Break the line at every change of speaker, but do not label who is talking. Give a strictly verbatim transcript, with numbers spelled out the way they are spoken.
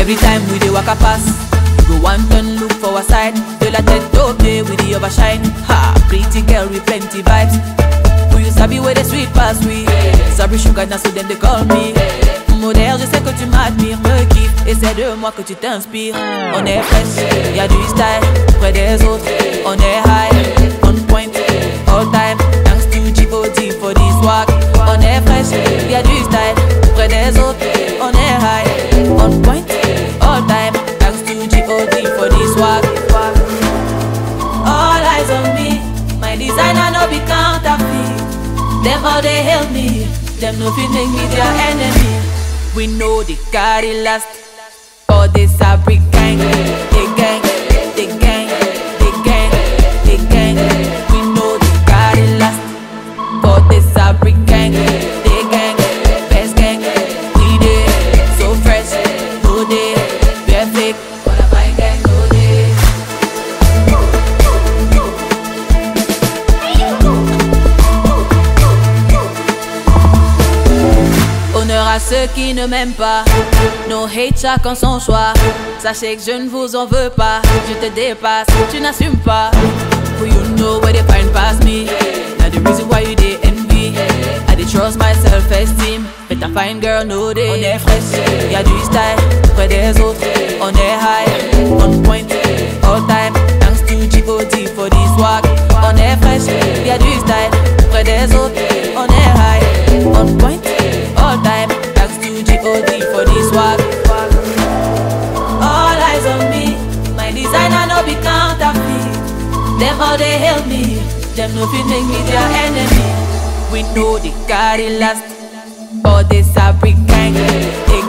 Every time we dey waka pass, go one turn look for our side. De la tête aux pieds with the overshine. Ha, pretty girl with plenty vibes. Who you sabi where the sweet pass we? Sabri sugar now so then they call me. Modèle, je sais que tu m'admires, me kiffes. Et c'est de moi que tu t'inspires. On est fresh, y'a du style. Près des autres, on est high. On point, all time. Thanks to G O D for this swag. On est fresh, y'a du style. Près des autres, on est high. On point, all time. Thanks to G O D for this swag. All eyes on me. My designer no be counterfeit. Them all they help me. Them no fit make me their enemy. We know they got it last. All this Sabri gang, they gang, they gang, they gang, they gang. We know they got it last. All this Sabri gang, they gang, best gang. We dey so fresh, no day, perfect. What a fine gang, no day. Honneur à ceux qui ne m'aiment pas. No hate, chacun son choix. Sachez que je ne vous en veux pas. Je te dépasse, tu n'assumes pas. For you know where they find past me. Now the reason why you they envy. I dey trust my self-esteem. But a fine girl, no day. On est fresh, y'a du style. Près des autres, on est high. On point, all time. Thanks to G O D for this swag. On est fresh, y'a du style. Près des autres, on est high. On point, all time. Thanks to G O D for this swag. All eyes on me. My designer no be counterfeit. Them all they help me. Them no fit make me their enemy. We know they got it last. All this Sabri gang, they